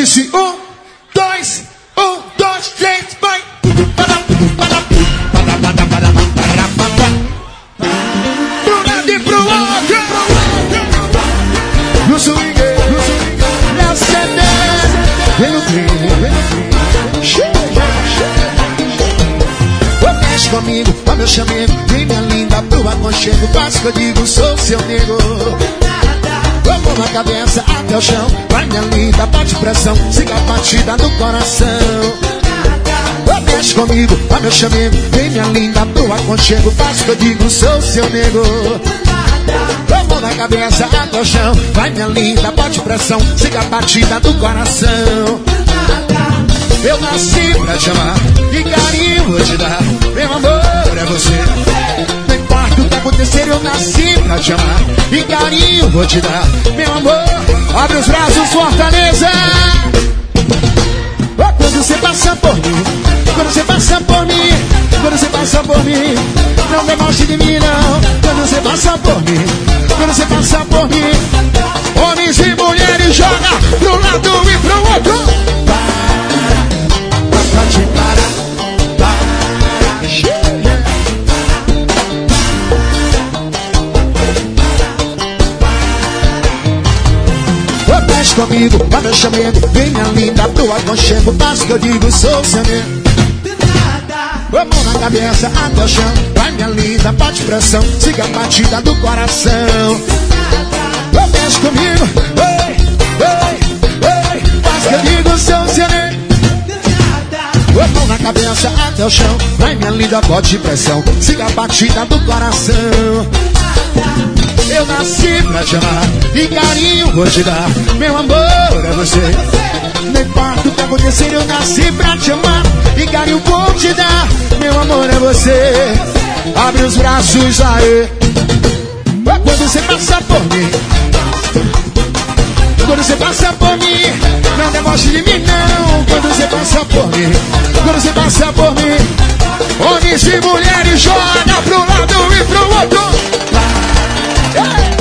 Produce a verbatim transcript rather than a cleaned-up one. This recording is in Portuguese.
disse um, dois, um, dois, três, vai. Pro lado e pro outro. No swing, no swing, na C D. Vem no trem, vem no trem. Chega, chega. Mexe comigo, ó meu chamego. Vem minha linda pro aconchego. Faz que eu digo, sou seu nego. Vamos na cabeça até o chão. Vai minha linda, bate pressão. Siga a batida do coração. Mexe comigo, ó meu chamego. Vem minha linda pro aconchego. Faz que eu digo, sou seu nego. Vamos na cabeça até o chão. Vai minha linda, bate pressão. Siga a batida do coração. Eu nasci pra te amar e carinho vou te dar. Meu amor é você. Não importa o que acontecer, eu nasci pra te amar e carinho vou te dar. Meu amor, abre os braços, Fortaleza. Oh, quando você passa por mim, quando você passa por mim, quando você passa por mim, não demonstre de mim não. Quando você passa por mim, quando você passa por mim, homens e mulheres joga pro lado e pro outro. Pode parar, para, chega. Oh, mexe comigo, vai meu chamego. Vem minha linda pro aconchego. Faz que eu digo, sou seu nego. Vamos na cabeça até o chão. Vai minha linda, bate pressão. Siga a batida do coração. Oh, mexe comigo, ei, ei, ei. Faz que eu digo, sou seu nego. Mão na cabeça até o chão. Vai minha linda, bote pressão. Siga a batida do coração. Eu nasci pra te amar e carinho vou te dar. Meu amor é você. Não importa o que acontecer, eu nasci pra te amar e carinho vou te dar. Meu amor é você. Abre os braços aí. Quando você passa por mim, quando você passa por mim, não demonstre de mim não. Quando você passa por mim, quando você passa por mim, homens e mulheres joga pro lado e pro outro. Hey!